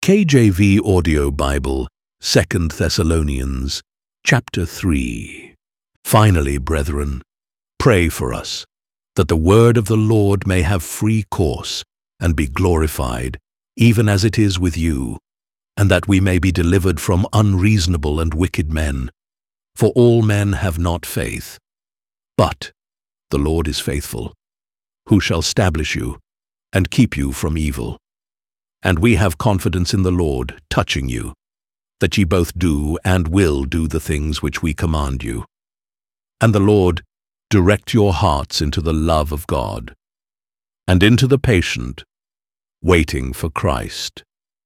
KJV Audio Bible, 2 Thessalonians, chapter 3. Finally, brethren, pray for us, that the word of the Lord may have free course and be glorified, even as it is with you, and that we may be delivered from unreasonable and wicked men. For all men have not faith. But the Lord is faithful, who shall establish you and keep you from evil. And we have confidence in the Lord touching you, that ye both do and will do the things which we command you. And the Lord direct your hearts into the love of God, and into the patient, waiting for Christ.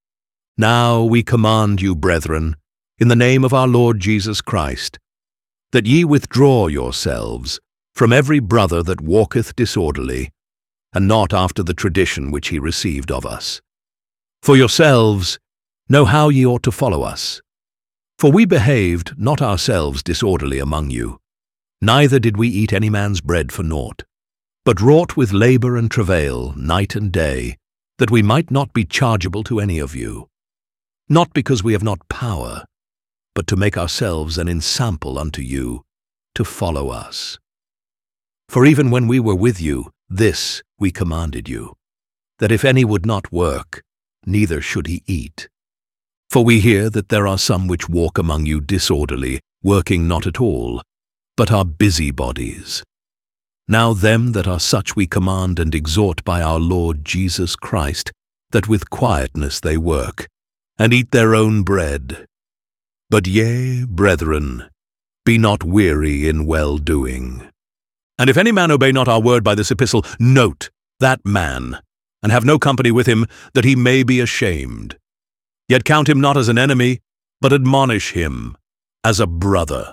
Now we command you, brethren, in the name of our Lord Jesus Christ, that ye withdraw yourselves from every brother that walketh disorderly, and not after the tradition which he received of us. For yourselves know how ye ought to follow us. For we behaved not ourselves disorderly among you, neither did we eat any man's bread for naught, but wrought with labour and travail night and day, that we might not be chargeable to any of you, not because we have not power, but to make ourselves an ensample unto you, to follow us. For even when we were with you, this we commanded you, that if any would not work, neither should he eat. For we hear that there are some which walk among you disorderly, working not at all, but are busybodies. Now them that are such we command and exhort by our Lord Jesus Christ, that with quietness they work, and eat their own bread. But ye, brethren, be not weary in well-doing. And if any man obey not our word by this epistle, note that man, and have no company with him, that he may be ashamed. Yet count him not as an enemy, but admonish him as a brother.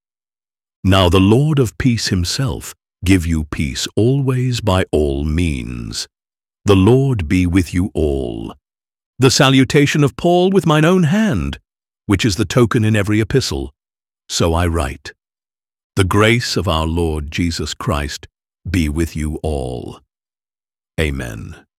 Now the Lord of peace himself give you peace always by all means. The Lord be with you all. The salutation of Paul with mine own hand, which is the token in every epistle, so I write. The grace of our Lord Jesus Christ be with you all. Amen.